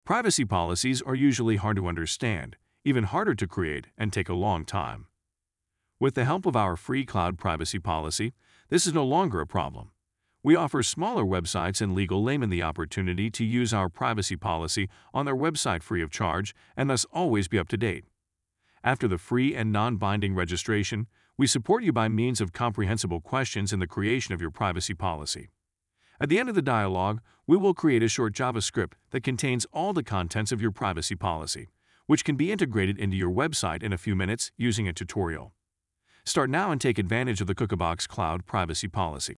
Privacy policies are usually hard to understand, even harder to create, and take a long time. With the help of our free cloud privacy policy, this is no longer a problem. We offer smaller websites and legal laymen the opportunity to use our privacy policy on their website free of charge and thus always be up to date. After the free and non-binding registration, we support you by means of comprehensible questions in the creation of your privacy policy. At the end of the dialogue, we will create a short JavaScript that contains all the contents of your privacy policy, which can be integrated into your website in a few minutes using a tutorial. Start now and take advantage of the Cookabox Cloud privacy policy.